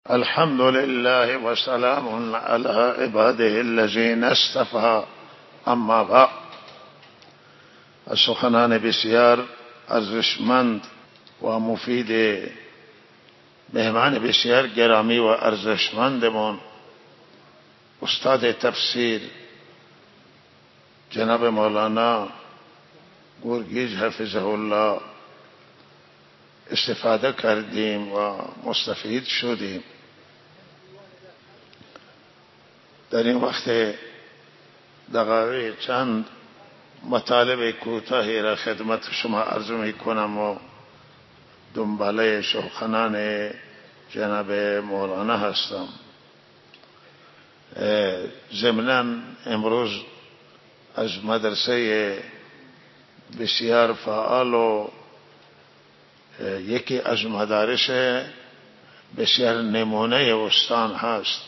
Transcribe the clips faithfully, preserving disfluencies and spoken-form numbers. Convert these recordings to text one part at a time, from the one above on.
الحمد لله و سلام علی عباده الذین اصطفی. اما بعد، از سخنان بسیار ارزشمند و مفید مهمان بسیار گرامی و ارزشمندمون استاد تفسیر جناب مولانا گرگیز حفظه الله استفاده کردیم و مستفید شدیم. در این وقت دقایق چند مطالب کوتاهی را خدمت شما عرض می کنم و دنباله سخنان جناب مولانا هستم. ضمناً امروز از مدرسه بسیار فعال و یکی از مدارس بسیار نمونه استان هست،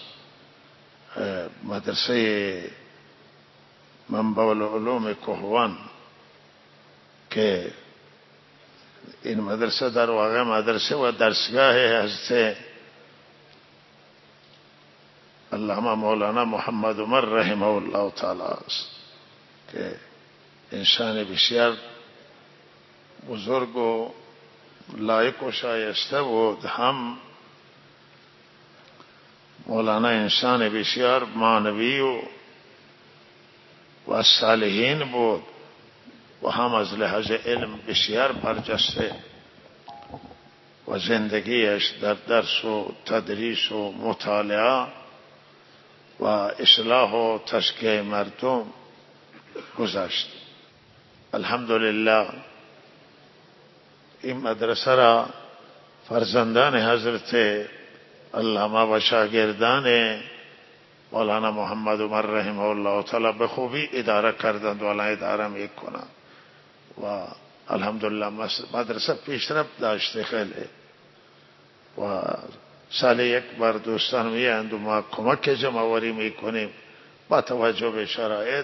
مدرسه منبع العلوم کهوان، که این مدرسه در واقع مدرسه و درسگاه حضرت علامه مولانا محمد عمر رحمه الله تعالی است، که انسان بسیار بزرگ و لایق و شایسته بود. هم مولانا انسان بسیار معنوی و و صالحین بود و هم از لحاظ علم بسیار برجسته و زندگیش در درس و تدریس و مطالعه و اصلاح و تزکیه مردم گذشت. الحمدلله این مدرسه را فرزندان حضرت علامه و شاگردان مولانا محمد عمر رحمه الله تعالی به خوبی اداره کردند و الان اداره میکنند و الحمدلله مدرسه پیشرفت داشته خیلی. و سال یک بار دوستان میاند و ما کمک جمع‌آوری میکنیم. با توجه به شرایط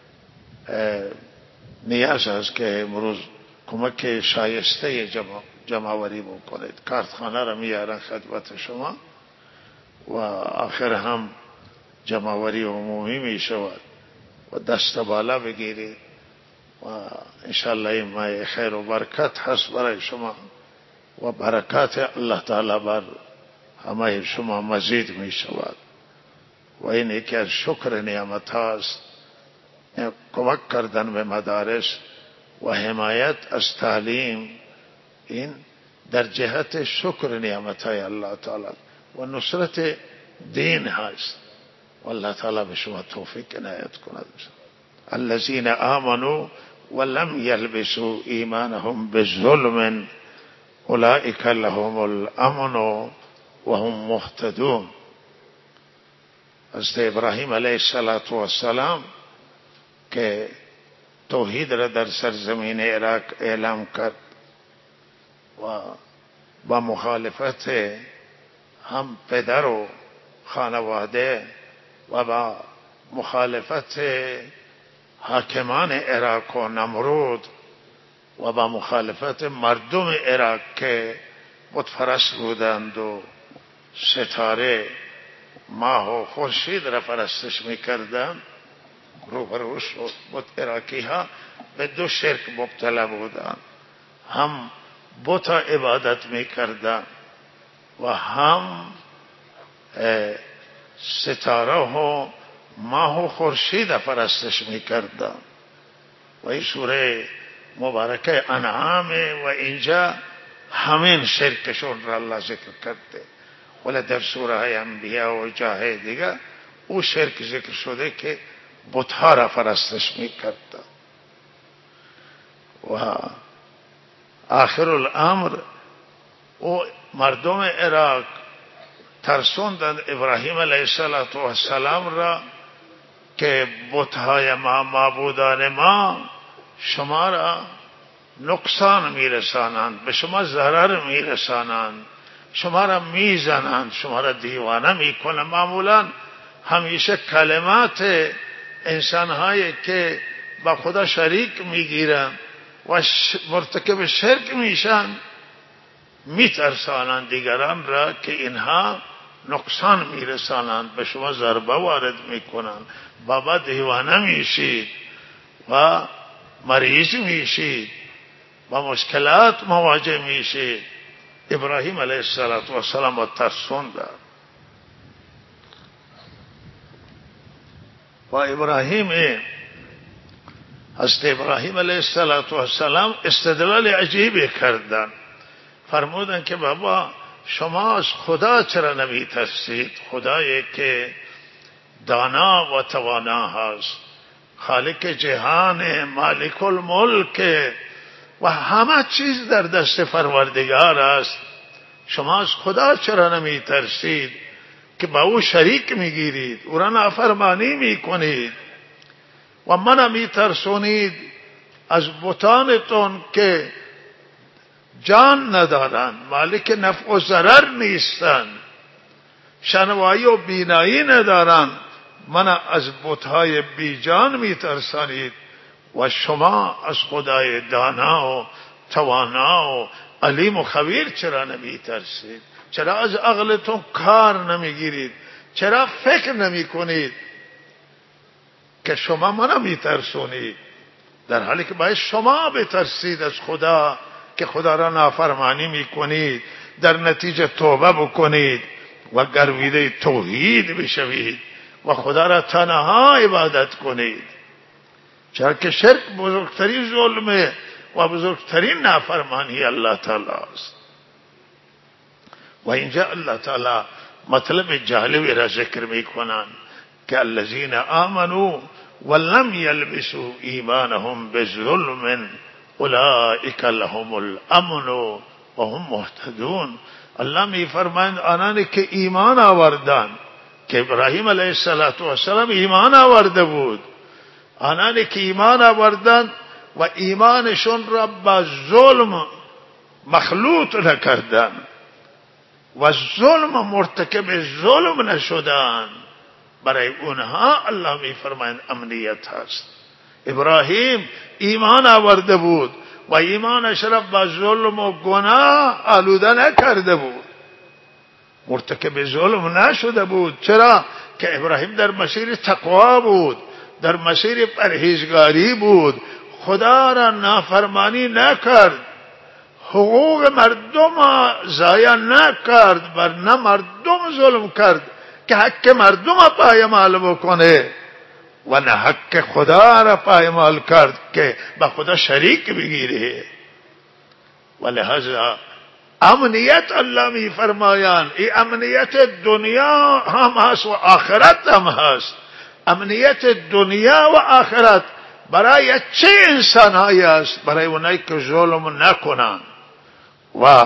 نیاز است که امروز کمک شایسته جمع جمع‌آوری بکنید. کارتخانه را میارن خدمت شما و آخر هم جمع‌آوری عمومی می شود و دست بالا بگیرید و انشاءالله این مایه خیر و برکت هست برای شما و برکات الله تعالی بر همه شما مزید می شود و این یکی از شکر نعمت هاست. کمک کردن به مدارس و حمایت از تعلیم این در جهت شکر نعمت های الله تعالی و نصرت دین هست و الله تعالی به شما توفیق عنایت کند. الذین آمنوا ولم یلبسوا ایمانهم بظلم اولئک لهم الامن و هم مهتدون. حضرت ابراهیم علیه السلام که توحید را در سرزمین عراق اعلام کرد و با مخالفت هم پدر و خانواده و با مخالفت حاکمان عراق و نمرود و با مخالفت مردم عراق که بتپرست بودند و ستاره ماه و خورشید را پرستش میکردند، روبرو شد. بت عراقی ها به دو شرک مبتلا بودند، هم بت عبادت میکردند و هم ستاره و ماه و خورشید پرستش میکردند. و این سوره مبارکه انعام و اینجا همین شرکشون را الله ذکر کرده، ولی در سوره های انبیاء و جاهای دیگه او شرک ذکر شده که بتها را پرستش میکردند. و آخر الامر او مردم عراق ترسوندند ابراهیم علیه السلام را که بتهای ما معبودان ما شما را نقصان میرسانند، به شما ضرر میرسانند، شما را میزنند، شما را دیوانه میکنند. معمولا همیشه کلمات انسانهایی که با خدا شریک میگیرند و مرتکب شرک میشن میترسانند دیگران را که اینها نقصان میرسانند، به شما ضربه وارد میکنند، بابا دیوانه میشید و مریض میشید، با مشکلات مواجه میشید. ابراهیم علیه السلام با ترسون داد. و ابراهیم حضرت ابراهیم علیه السلام استدلال عجیبی کردن. فرمودن که بابا شما از خدا چرا نمی ترسید؟ خدایی که دانا و توانا هست، خالق جهان، مالک الملک و همه چیز در دست پروردگار است. شما از خدا چرا نمی ترسید که با او شریک میگیرید، او را نافرمانی میکنید و من می ترسونید از بتانتون که جان ندارند، مالک نفع و ضرر نیستند، شنوایی و بینایی ندارند. من از بتهای بی جان می ترسانید و شما از خدای دانا و توانا و علیم و خبیر چرا نمی ترسید؟ چرا از عقلتون کار نمی گیرید؟ چرا فکر نمی کنید که شما منو می ترسونید، در حالی که باید شما بترسید از خدا که خدا را نافرمانی می کنید، در نتیجه توبه بکنید و گرویده توحید بشوید و خدا را تنها عبادت کنید. چرا که شرک بزرگترین ظلمه و بزرگترین نافرمانی الله تعالی است. و اینجا الله تعالی مطلب جالبی را ذکر می کنند که الذین آمنوا ولم یلبسوا ایمانهم بظلم اولئک لهم الامن و هم مهتدون. الله می فرمایند آنانی که ایمان آوردند، که ابراهیم علیه السلام ایمان آورده بود، آنانی که ایمان آوردند و ایمانشون را با ظلم مخلوط نکردند و ظلم مرتکب ظلم نشدند، برای اونها الله می فرمایند امنیت هست. ابراهیم ایمان آورده بود و ایمانش را با ظلم و گناه آلوده نکرده بود، مرتکب ظلم نشده بود. چرا؟ که ابراهیم در مسیر تقوا بود، در مسیر پرهیزگاری بود، خدا را نافرمانی نکرد، حقوق مردم ضایع نکرد، بر نه مردم ظلم کرد که حق مردم پایمال بکنه و نه حق خدا را پایمال کرد که به خدا شریک بگیره. و لہذا امنیت الله می فرمایند این امنیت دنیا هم هست و آخرت هم هست. امنیت دنیا و آخرت برای چه انسان هایی است؟ برای اونایی که ظلم نکنند و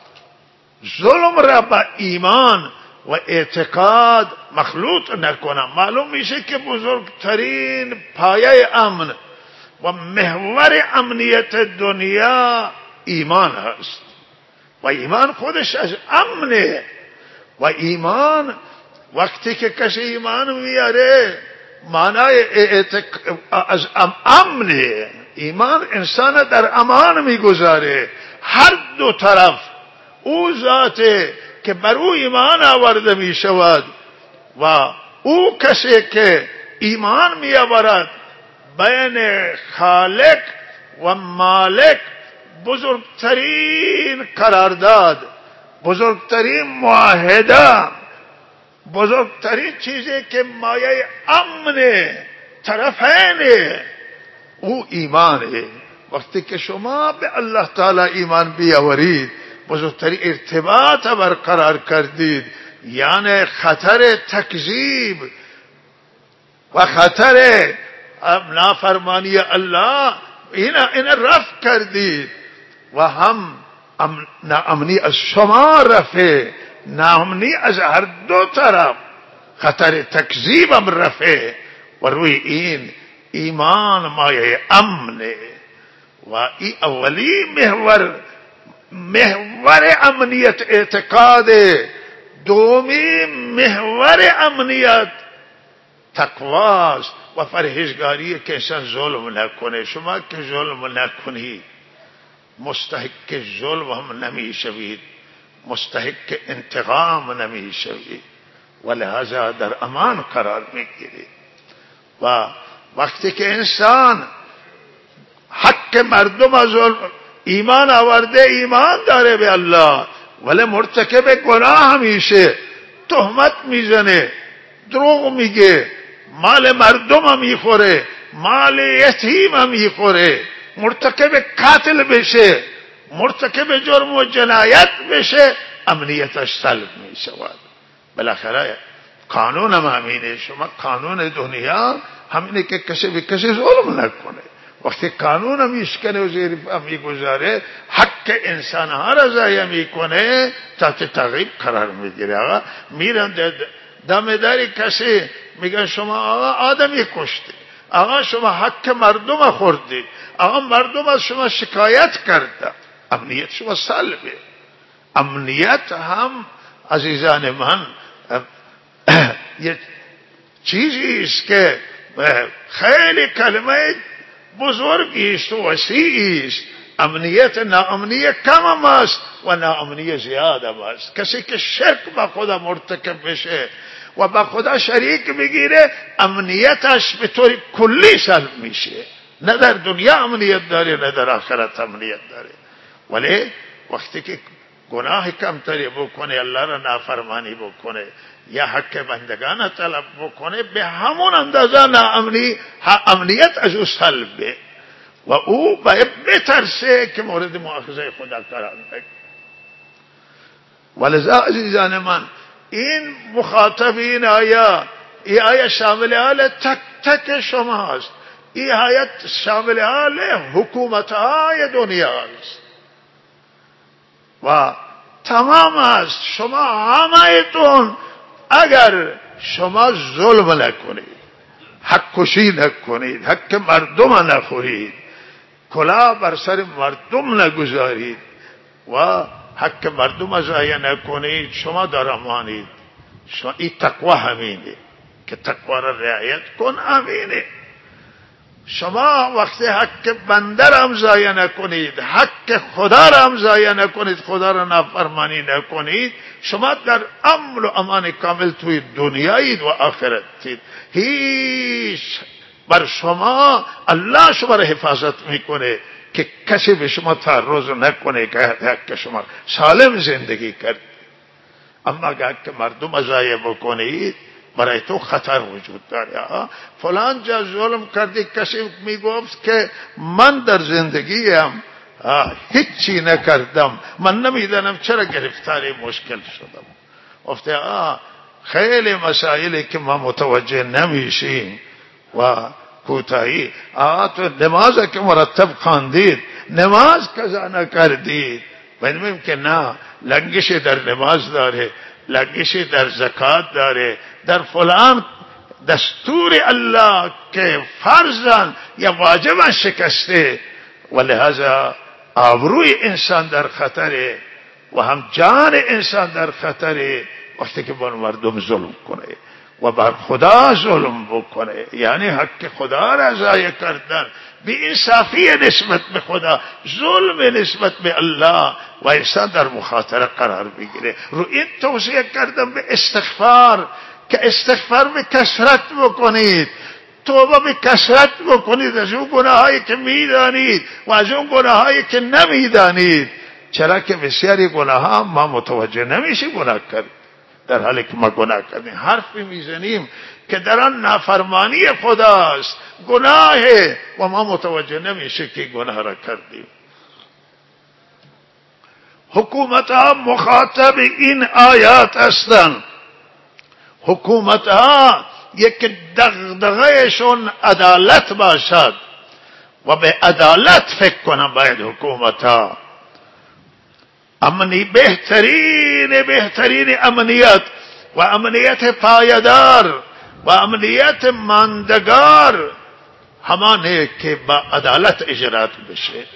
ظلم را با ایمان و اعتقاد مخلوط نکنند. معلوم میشه که بزرگترین پایه امن و محور امنیت دنیا ایمان هست و ایمان خودش از امنه. و ایمان وقتی که کسی ایمان میاره معنای از امنه. ایمان انسان در امان میگذاره. هر دو طرف او ذاته که بر او ایمان آورده می شود و او کسی که ایمان می آورد بین خالق و مالک بزرگترین قرارداد، بزرگترین معاهده، بزرگترین چیزی که مایه امن طرفین او ایمانه. وقتی که شما به الله تعالی ایمان بیاورید بزرگترین ارتباط برقرار کردید، یعنی خطر تکذیب و خطر نافرمانی الله این این رفع کردید و هم ناامنی از شما رفع، ناامنی از هر دو طرف، خطر تکذیب هم رفع و روی این ایمان مایه امنه. و این اولی محور محور امنیت اعتقاد، دومی محور امنیت تقواست و پرهیزگاری که انسان ظلم نکنه. شما که ظلم نکنید مستحق ظلم هم نمی شوید، مستحق انتقام نمیشوی و لہذا در امان قرار میگیری. و وقتی که انسان حق مردم از ایمان آورده، ایمان داره به الله، ولی مرتکب گناه همیشه تهمت میزنه، دروغ میگه، مال مردم هم میخوره، مال یتیم هم میخوره، مرتکب قتل بشه، مرتکب جرم و جنایت بشه، امنیتش سلب میشود. بالاخره قانون هم همینه. شما قانون دنیا همینه که کسی به کسی ظلم نکنه. وقتی قانون هم میشکنه و زیر پا میگذاره، حق انسان ها را ضایع میکنه، تحت تعقیب قرار میگیره. آقا میرن دم داری کسی، میگن شما آقا آدمی کشتی، آقا شما حق مردم خوردید، آقا مردم از شما شکایت کرده، امنیت شما سلبه. امنیت هم عزیزان من یه چیزی است که خیلی کلمه بزرگی است و وسیعی است. امنیت ناامنیت کم هم است و ناامنیت زیاد هم است. کسی که شرک با خدا مرتکب بشه و با خدا شریک بگیره، امنیتش به طور کلی سلب میشه. نه در دنیا امنیت داره، نه در آخرت امنیت داره. ولی وقتی که گناه کمتری بکنه، الله را نافرمانی بکنه یا حق بندگان طلب بکنه، به همون اندازه ناامنی امنیت از او سلبه و او باید بترسه که مورد مؤاخذه خدا قرار بگیره. ولذا عزیزان من، این مخاطب این آیه، این آیه شامل حال تک تک شماست. این آیه شامل حال حکومت‌های دنیا است و تمام است. شما همه‌تون اگر شما ظلم نکنید، حق کشی نکنید، حق مردم نخورید، کلاه بر سر مردم نگذارید و حق مردم ضایع نکنید، شما در امانید. شما این تقوا همینه که تقوا را رعایت کن، همینه. شما وقتی حق بنده را هم ضایع نکنید، حق خدا را هم ضایع نکنید، خدا را نافرمانی نکنید، شما در امن و امان کامل توی دنیایید و آخرتید. هیچ بر شما الله شما را حفاظت میکنه که کسی به شما تعرض نکنه که حق شما سالم زندگی کرد. اما اگر حق مردم ضایع بکنید، برای تو خطر وجود داره. فلان جا ظلم کردی، کسی میگفت که من در زندگیم هیچی نکردم، من نمیدانم چرا گرفتار مشکل شدم. گفته آه خیلی مسائلی که ما متوجه نمیشیم و کوتاهی. آه تو نماز که مرتب خواندید، نماز قضا نکردید. بنمیم که نه، لنگش در نماز داره، لنگش در زکات داره، در فلان دستور الله که فرضاً یا واجباً شکسته و لہذا آبروی انسان در خطره و هم جان انسان در خطره وقتی که بر مردم ظلم کنه و بر خدا ظلم بکنه، یعنی حق خدا را ضایع کردن، بی انصافی نسبت به خدا، ظلم نسبت به الله و انسان در مخاطره قرار بگیره. رو این توصیه کردم به استغفار که استغفار به کثرت بکنید، توبه به کثرت بکنید از اون گناهایی که میدانید و از اون گناهایی که نمیدانید. چرا که بسیاری گناه ها ما متوجه نمیشیم گناه کرد، در حالی که ما گناه کردیم. حرفی میزنیم که در آن نافرمانی خداست، گناهه و ما متوجه نمیشه که گناه را کردیم. حکومت ها مخاطب این آیات هستند. حکومت ها یک دغدغهشون عدالت باشد و به عدالت فکر کنم. باید حکومت ها امنی بهترین بهترین امنیت و امنیت پایدار و امنیت ماندگار همانه که با عدالت اجرات بشه.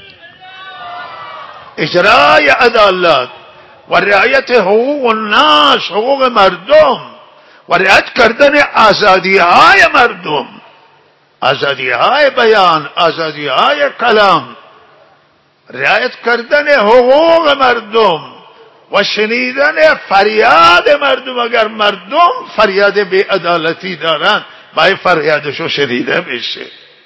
اجرای عدالت و رعایت حقوق الناس، حقوق مردم و رعایت کردن آزادی های مردم، آزادی های بیان، آزادی های کلام، رعایت کردن حقوق مردم و شنیدن فریاد مردم. اگر مردم فریاد بی عدالتی دارن باید فریادشو شنیده بشه.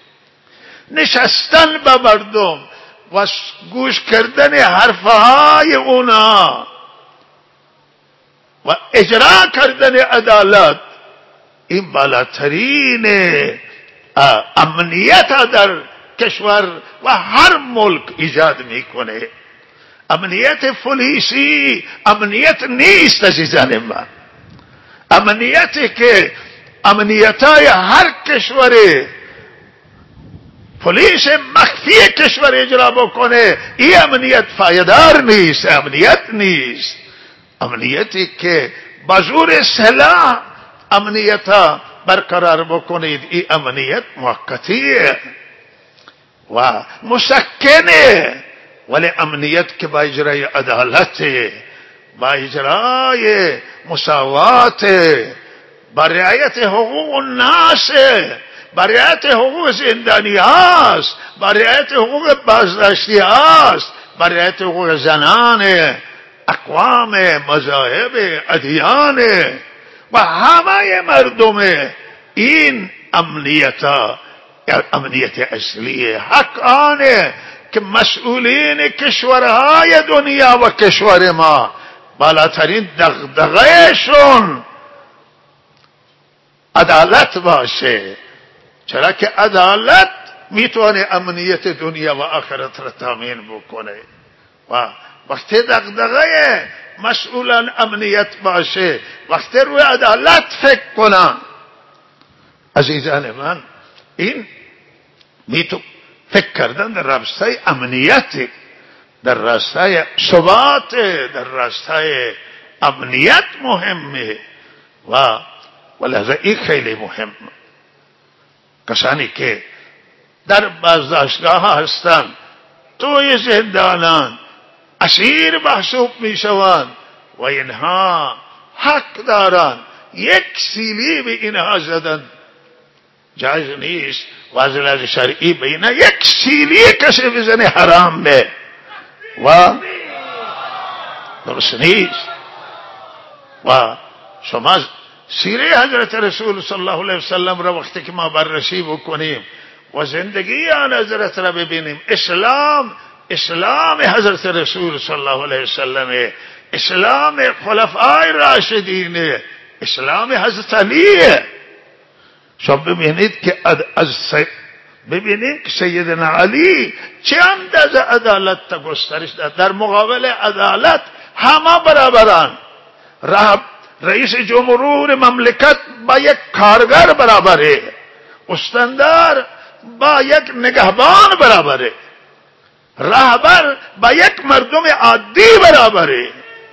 نشستن با مردم و گوش کردن حرفهای اونا و اجرا کردن عدالت، این بالاترین امنیت در کشور و هر ملک ایجاد میکنه. امنیت پلیسی امنیت نیست عزیزان من. امنیتی که امنیتای هر کشور پلیس مخفی کشور اجرا بکنه، این امنیت پایدار نیست، امنیت نیست. امنیتی که بزور سلاح امنیت برقرار بکنید، این امنیت موقتیه و مسکنه. ولی امنیت که با اجرای عدالت، با اجرای مساوات، با رعایت حقوق الناس، با رعایت حقوق زندانی هاست، با رعایت حقوق بازداشتی هاست، با رعایت حقوق زنان، اقوام، مذاهب، ادیان و همه مردم. این امنیت امنیت اصلی حق آنه که مسئولین کشورهای دنیا و کشور ما بالاترین دغدغه‌شون عدالت باشه. چرا که عدالت میتونه امنیت دنیا و آخرت را تامین بکنه و وقتی دغدغه مسئولان امنیت باشه، وقتی روی عدالت فکر کنن عزیزان من، این میتو فکر کردن در راستای امنیت، در راستای ثبات، در راستای امنیت مهمه و ولذا این خیلی مهم. کسانی که در بازداشتگاه ها هستند، توی زندانان اسیر محسوب می شوند و اینها حق دارند. یک سیلی به اینها زدن جایز نیست. وضع شرعی بینه یک سیلی کسی بزنه حرام به و درست نیست. و شما سیره حضرت رسول صلی الله علیه وسلم را وقتی که ما بررسی بکنیم و زندگی آن حضرت را ببینیم، اسلام اسلام حضرت رسول صلی الله علیه وسلم، اسلام خلفای راشدین، اسلام حضرت علیه. شما ببینید که از ببینید که سیدنا علی چه اندازه عدالت تا گسترش داد. در مقابل عدالت همه برابران. رئیس جمهور مملکت با یک کارگر برابره، استاندار با یک نگهبان برابره، رهبر با یک مردم عادی برابره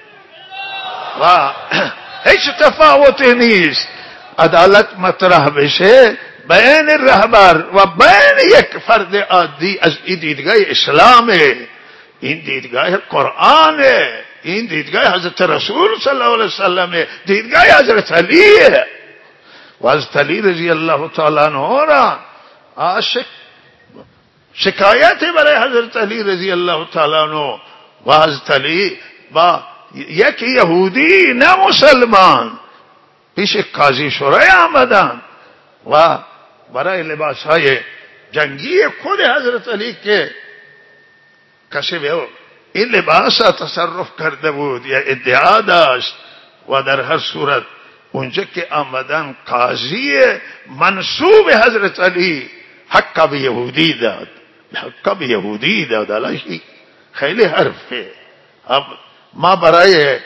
و هیچ تفاوتی نیست. عدالت مطرح بشه بین رهبر و بین یک فرد عادی، از این دیدگاه اسلامه، این دیدگاه قرآنه، این دیدگاه حضرت رسول صلی الله علیه وسلم، دیدگاه حضرت علیه. و حضرت علی رضی الله تعالی عنه را عاشق شکایت برای حضرت علی رضی الله تعالی عنه و حضرت علی با یک یهودی نه مسلمان پیش قاضی شورای آمدن و برای لباس های جنگی خود حضرت علی که کسی به این لباس تصرف کرده بود یا ادعا داشت و در هر صورت اونجا که آمدن قاضی منصوب حضرت علی حق به یهودی داد، حق به یهودی داد. الان خیلی حرفه. ما برای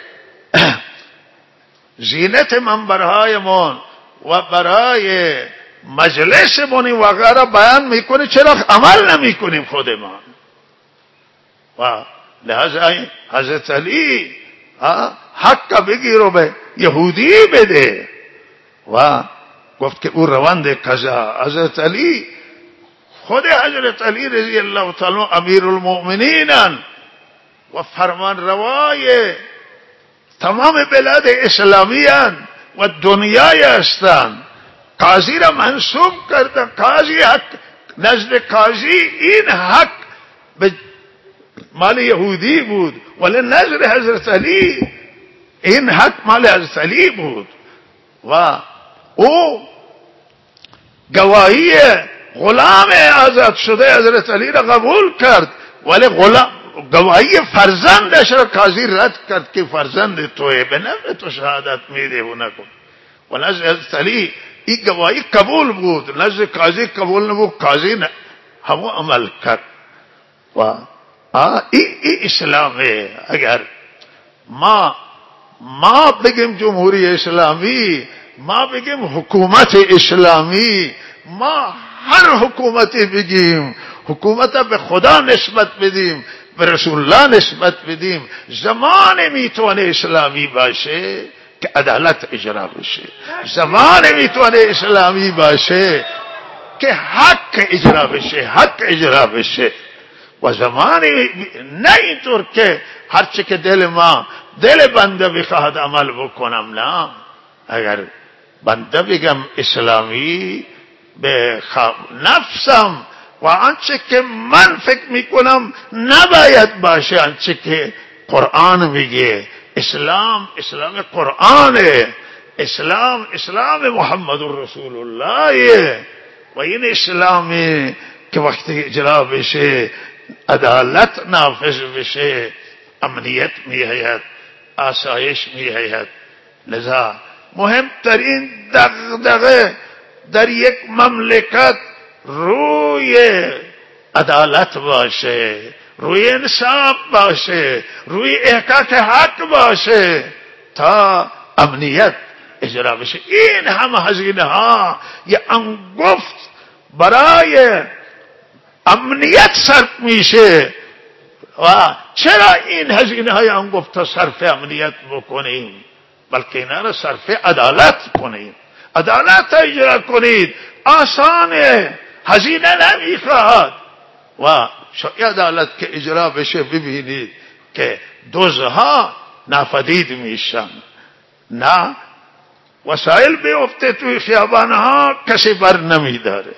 زینت منبرهایمون و برای مجلسمون وغیره بیان میکنیم، چرا عمل نمیکنیم خودمان؟ و لحاظ حضرت علی حق بگیر و به یهودی بده و گفت که او روند قضا. حضرت علی خود حضرت علی رضی الله تعالی امیر المؤمنین و فرمان روای تمام بلاد اسلامی و دنیای هستند. قاضی را منصوب کردن. قاضی حق نزد قاضی این حق به مال یهودی بود، ولی نظر حضرت علی این حق مال حضرت علی بود و او گواهی غلام آزاد شده حضرت علی را قبول کرد، ولی غلام گواهی فرزندش را قاضی رد کرد که فرزند توئه، به نفع تو شهادت میده و نکن. و نزد حضرت علی این گواهی قبول بود، نزد قاضی قبول نبود، قاضی نه همو عمل کرد. و این ای اسلامه. اگر ما ما بگیم جمهوری اسلامی، ما بگیم حکومت اسلامی، ما هر حکومتی بگیم، حکومت به خدا نسبت بدیم، به رسول الله نسبت بدیم، زمان میتونه اسلامی باشه که عدالت اجرا بشه، زمان میتونه اسلامی باشه که حق اجرا بشه، حق اجرا بشه. و زمانی نه اینطور که هرچه که دل ما دل بنده بخواهد عمل بکنم. نه، اگر بنده بگم اسلامی به نفسم و آنچه که من فکر میکنم نباید باشه، آنچه که قرآن میگه، اسلام اسلام قرآنه، اسلام اسلام محمد رسول الله و این اسلامی که وقتی اجرا بشه عدالت نافذ بشه، امنیت میآید، آسایش میآید. لذا مهمترین دغدغه در یک مملکت روی عدالت باشه، روی انصاف باشه، روی احقاق حق باشه تا امنیت اجرا بشه. این هم هزینه ها یه انگفت برای امنیت صرف میشه. و چرا این هزینه های انگفت صرف امنیت بکنیم؟ بلکه اینا را صرف عدالت کنیم، عدالت اجرا کنید. آسانه، هزینه نمیخواد. و شاید عدالت که اجرا بشه ببینید که دزدها ناپدید میشن، نه وسایل بیفته توی خیابانها کسی بر نمیداره.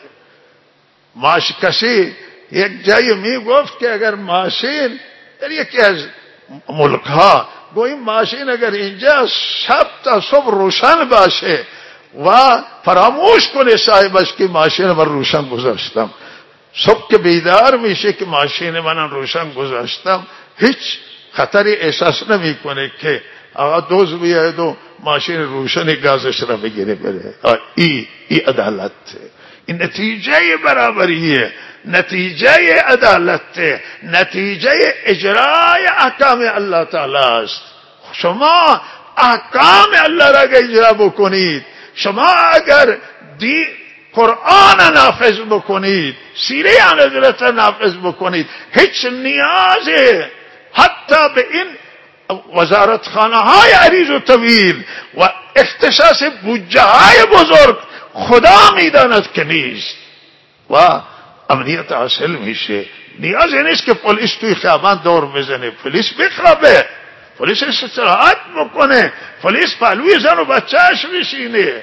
ماش کسی یک جایی میگفت که اگر ماشین در یکی از ملک ها گویی ماشین اگر اینجا شب تا صبح روشن باشه و فراموش کنه صاحبش که ماشین من روشن گذاشتم، صبح که بیدار میشه که ماشین من روشن گذاشتم، هیچ خطری احساس نمیکنه که آقا دوز بیاید و ماشین روشن گازش را بگیره بره. ای ای عدالت، این نتیجه برابریه، نتیجه عدالت، نتیجه اجرای احکام الله تعالی است. شما احکام الله را اجرا بکنید، شما اگر دی قرآن نافذ بکنید، سیره آن حضرت نافذ بکنید، هیچ نیازی حتی به این وزارتخانه های عریض و طویل و اختصاص بودجه های بزرگ خدا میداند که نیست و امنیت حاصل میشه. نیازی نیست که پلیس توی خیابان دور بزنه، پلیس بخوابه، پلیس استراحت بکنه، پلیس پهلوی زن و بچهش بشینه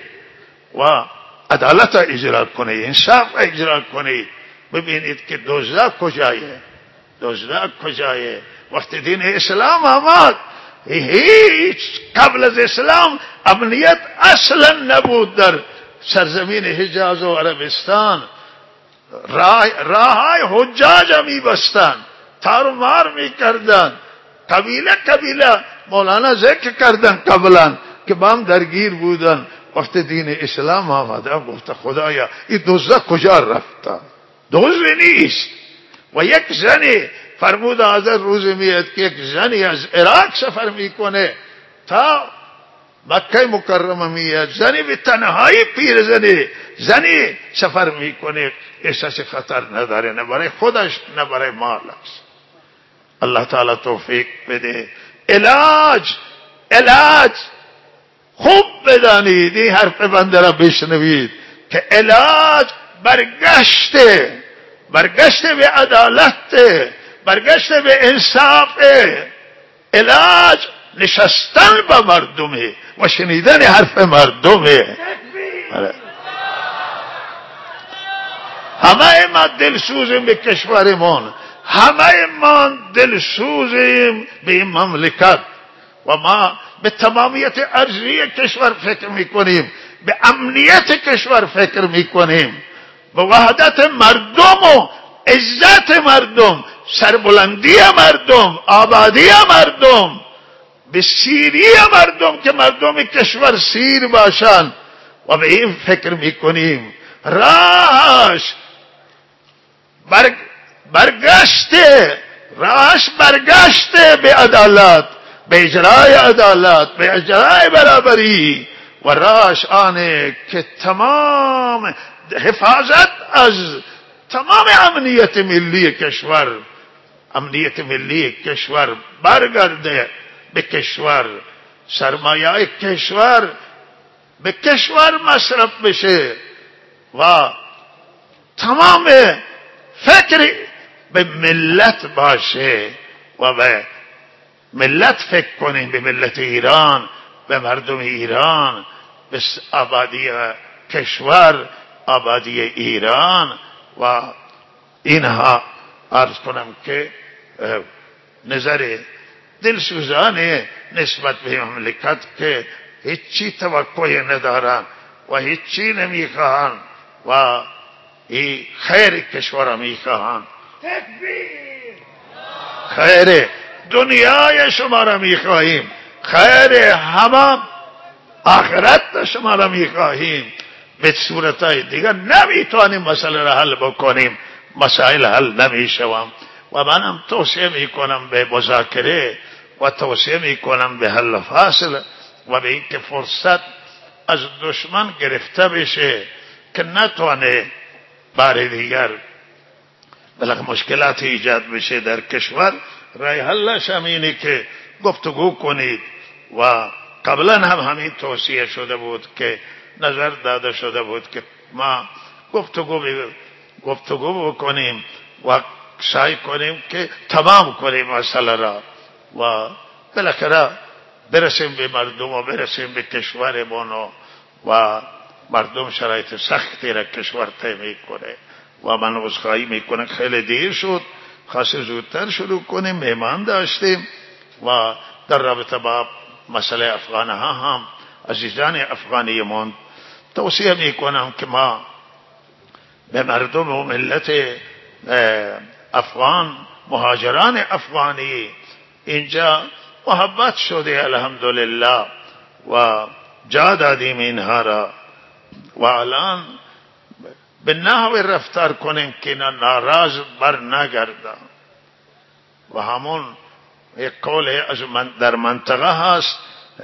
و عدالت اجرا کنه، انصاف اجرا کنه. ببینید که دزد کجایه، دزد کجایه. وقتی دین اسلام آمد، هیچ قبل از اسلام امنیت اصلا نبود در سرزمین حجاز و عربستان. راه های حجاج می بستن، تار و مار می کردن، قبیله قبیله مولانا ذکر کردن قبلا که با هم درگیر بودن. وقت دین اسلام آمد گفت خدایا این دزد کجا رفت؟ دزد نیست. و یک زنی فرمود حضرت روز میاد که یک زنی از عراق سفر میکنه تا مکه مکرمه میاد، زنی به تنهایی پیر زنی زنی سفر میکنه، احساس خطر نداره، نه برای خودش نه برای مالش. الله تعالی توفیق بده. علاج علاج خوب بدانید، این حرف بنده را بشنوید که علاج برگشته برگشته به عدالت، برگشته به انصاف. علاج نشستن با مردمه و شنیدن حرف مردمه. همه ما دلسوزیم به کشورمون، همه ما دلسوزیم به این مملکت و ما به تمامیت ارضی کشور فکر میکنیم، به امنیت کشور فکر میکنیم، به وحدت مردم و عزت مردم، سربلندی مردم، آبادی مردم، به سیری مردم که مردم کشور سیر باشند و به این فکر میکنیم. راهش برگ برگشته راهش برگشته به عدالت، به اجرای عدالت، به اجرای برابری، و راهش آنه که تمام حفاظت از تمام امنیت ملی کشور امنیت ملی کشور برگرده به کشور، سرمایه کشور به کشور مصرف بشه و تمام فکر به ملت باشه و به ملت فکر کنیم، به ملت ایران، به مردم ایران، به آبادی کشور، آبادی ایران. و اینها عرض کنم که نظر دلسوزانه نسبت به مملکت که هیچی توقعی ندارن و هیچی نمیخواهن و این خیر کشور میخواهن. تکبیر! خیر دنیای شما را میخواهیم، خیر همه آخرت شما را میخواهیم. به صورتهای دیگر نمیتوانیم مسئله را حل بکنیم، مسائل حل نمیشوم. و منم توصیه میکنم به مذاکره و توصیه میکنم به حل فاصل و به اینکه فرصت از دشمن گرفته بشه که نتوانه بار دیگر بلکه مشکلات ایجاد بشه در کشور. رای حلش همینه که گفتگو کنید و قبلا هم همین توصیه شده بود که نظر داده شده بود که ما گفتگو گفتگو بکنیم و سعی کنیم که تمام کنیم مسئله را و بالاخره برسیم به مردم و برسیم به کشورمون و مردم شرایط سختی را کشور طی میکنه. و من عذرخواهی میکنم خیلی دیر شد، خاصه زودتر شروع کنیم، مهمان داشتیم و در رابطه با مسئله افغان ها هم عزیزان افغانی من توصیه میکنم که ما به مردم و ملت افغان، مهاجران افغانی اینجا محبت شده الحمدلله و جا دادیم اینها را و الان به نحو رفتار کنیم که اینا ناراض بر نگردن. و همون یک قول از من در منطقه هست،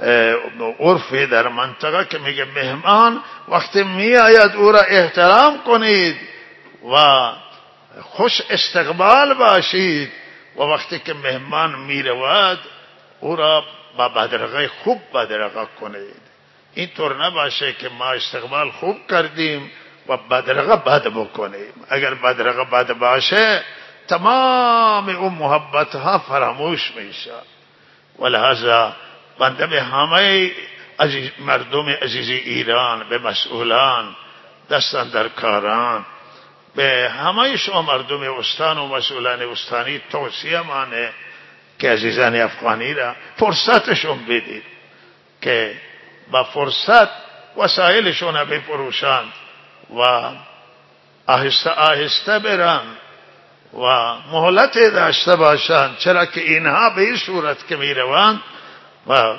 عرفی در منطقه که میگه مهمان وقتی می آید او را احترام کنید و خوش استقبال باشید و وقتی که مهمان می رود او را با بدرقه خوب بدرقه کنید. اینطور نباشه که ما استقبال خوب کردیم و بدرقه بد بکنیم. اگر بدرقه بد باشه تمام اون محبت ها فراموش میشه. ولهذا بنده به همه عزیز مردم عزیز ایران، به مسئولان، دستان در کاران، به همه شما مردم استان و مسئولان استانی توصیه مانه که عزیزان افغانی را فرصتشون بدید که با فرصت وسایلشون را بفروشند و آهسته آهسته برن و مهلت داشته باشند، چرا که اینها به این صورت که می روند و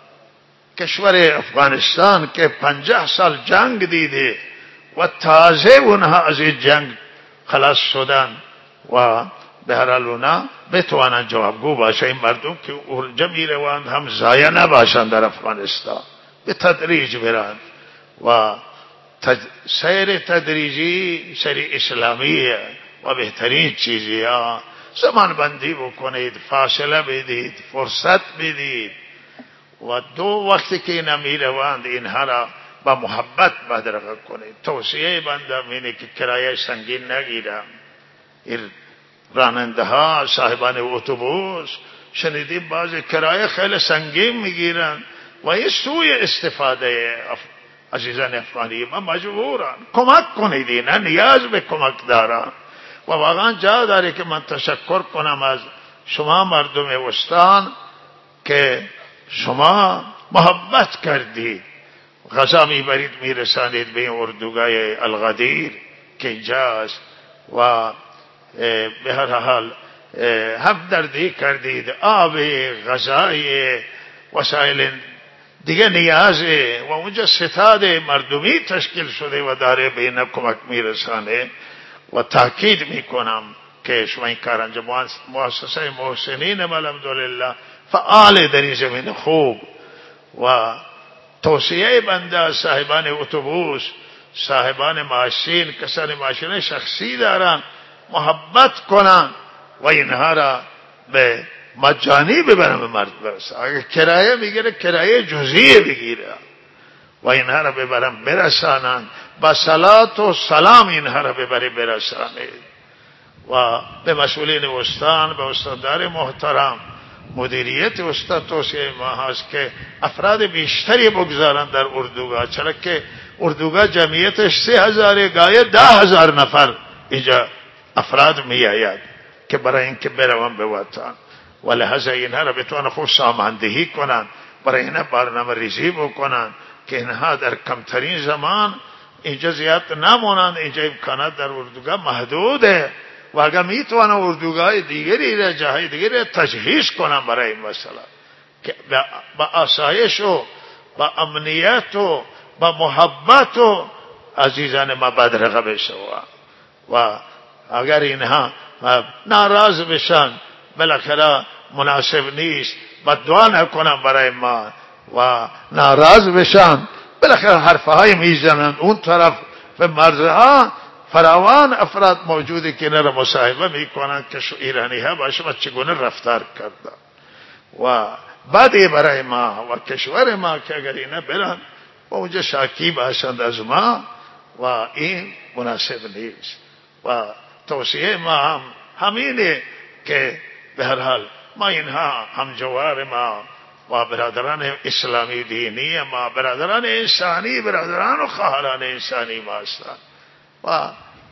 کشور افغانستان که پنجاه سال جنگ دیده و تازه اونها از این جنگ خلاص شدن و به هر حال اونها بتوانند جوابگو باشه. این مردم که اونجا می روند هم ضایع نباشند در افغانستان، به تدریج برند و تد... سیر تدریجی سیر اسلامیه و بهترین چیزی ها. زمان بندی بکنید، فاصله بدید، فرصت بدید و دو وقتی که اینا می روند اینها را با محبت بدرقه کنید. توصیه بنده اینه که کرایه سنگین نگیرم. این راننده ها، صاحبان اتوبوس شنیدیم بعضی کرایه خیلی سنگین میگیرن و این سوی استفاده اف... عزیزان افغانی ما مجبورن کمک کنید، اینا نیاز به کمک دارن و واقعا جا داره که من تشکر کنم از شما مردم استان که شما محبت کردید، غذا میبرید میرسانید به این اردوگاه الغدیر که اینجاست و به هر حال همدردی کردید، آب، غذای، وسایل دیگه نیازه و اونجا ستاد مردمی تشکیل شده و داره به اینا کمک میرسانه. و تاکید میکنم که شما این کار انجام، مؤسسه محسنین الحمدلله فعال در این زمین خوب و توصیه بنده صاحبان اتوبوس، صاحبان ماشین، کسان ماشین شخصی دارن محبت کنن و اینها را به مجانی ببرن به مرد برسن. اگر کرایه میگیره کرایه جزئی بگیره و اینها را ببرن برسانن، با صلات و سلام اینها را ببری برسانید. و به مسئولین استان، به استاندار محترم، مدیریت استان توصیه ما هست که افراد بیشتری بگذارن در اردوگاه، چرا که اردوگاه جمعیتش سه هزار گاهی ده هزار نفر اینجا افراد می آید که برای اینکه برون به وطن و لحظه اینها را بتوان خوب ساماندهی کنن، برای اینها برنامه ریزی بکنن که اینها در کمترین زمان اینجا زیاد نمونند. اینجا امکانات در اردوگاه محدوده و اگر میتوانن اردوگاه دیگری را جاهای دیگری تجهیز کنن برای این مسئله که با آسایش و با امنیت و با محبت و عزیزان ما بدرقه بشوند و اگر اینها ناراض بشن بالاخره مناسب نیست، بددعا نکنن برای ما و ناراض بشن بالاخره حرفهای میزنن اون طرف به مرزها فراوان افراد موجودی که اینا را مصاحبه میکنن که شو ایرانی ها با شما چگونه رفتار کردن و بعدی برای ما و کشور ما که اگر اینا برن و اونجا شاکی باشند از ما و این مناسب نیست. و توصیه ما هم همینه که به هر حال ما اینها هم جوار ما و برادران اسلامی دینی ما، برادران انسانی، برادران و خواهران انسانی ما هستند و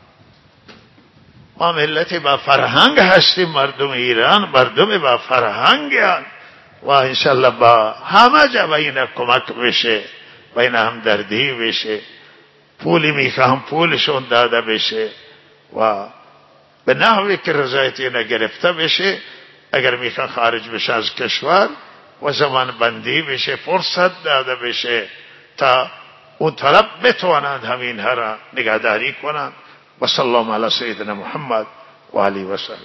ما ملت با فرهنگ هستیم. مردم ایران مردم با فرهنگ هستند و انشالله با همه جا با اینا کمک بشه، با اینا همدردی بشه، پولی میخوام پولشون داده بشه و به نحوی که رضایت اینا گرفته بشه. اگر میخوان خارج بشه از کشور و زمان بندی بشه، فرصت داده بشه تا اون طرف بتوانند همین ها را نگهداری کنند. و صلی الله علی سیدنا محمد و آله و سلم.